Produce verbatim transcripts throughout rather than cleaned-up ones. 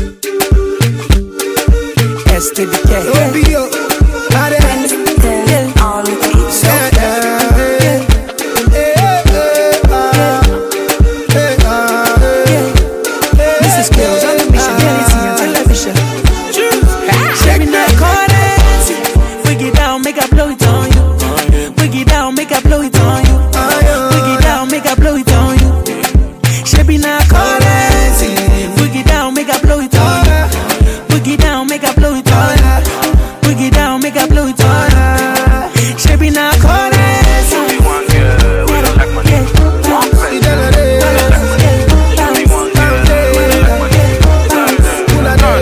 S to the K. O B O. On the beat. Yeah, yeah, yeah. Yeah, yeah, yeah, yeah. Missus Skills on the mission, Galaxy on television. Check me now, currency. Wig it down, make I blow it on you. Wig it down, make I blow it on you. Wig it down, make I blow it on you. Shabby now, currency. Wig it down, make I blow it on you. Wig it down, make I blow it on you. Wig it down, make I blow it on you. Shabby now, currency. We want girl, we don't like money. Walk fast. We don't like money. We want girl, we don't like money. We want girl,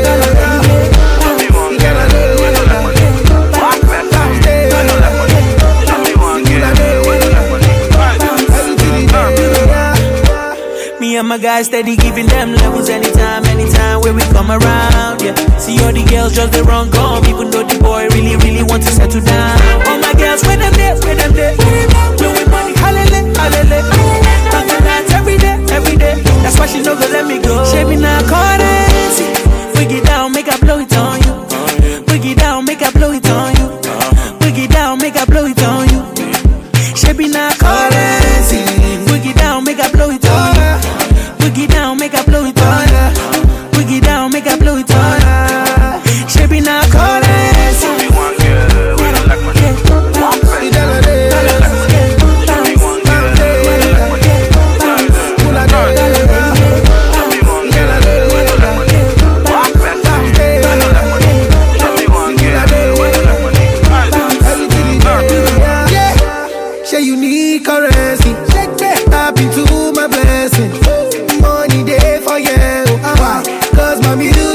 we don't like money. Walk fast. We don't like money. We want girl, we don't like money. Me and my guys steady giving them levels anytime, anytime when we come around, yeah. See all the girls just they run gone, even though the boy really, really want to settle down. All my girls, where them there, where them there, blowing money, hallelujah, hallelujah. Talking nights every day, every day. That's why she no go let me go. Shaving now, currency. Wig it down, make I blow it on you. Wig it down, make I blow it on you. Wig it down, make I blow it on you. Shaving now, currency. Wig it down, make I blow it on you. Wig it down, make I blow it on you. Wig it down, make I blow it on you. Shabby now, currency. We want girl, we don't like money. Walk fast. We don't like money. We want girl, we don't like money. We want girl, we don't like money. Walk fast. We don't like money. We want girl, we don't like money. Yeah, say you need currency. Tap into my blessing. Money day for you. Why? Cause my music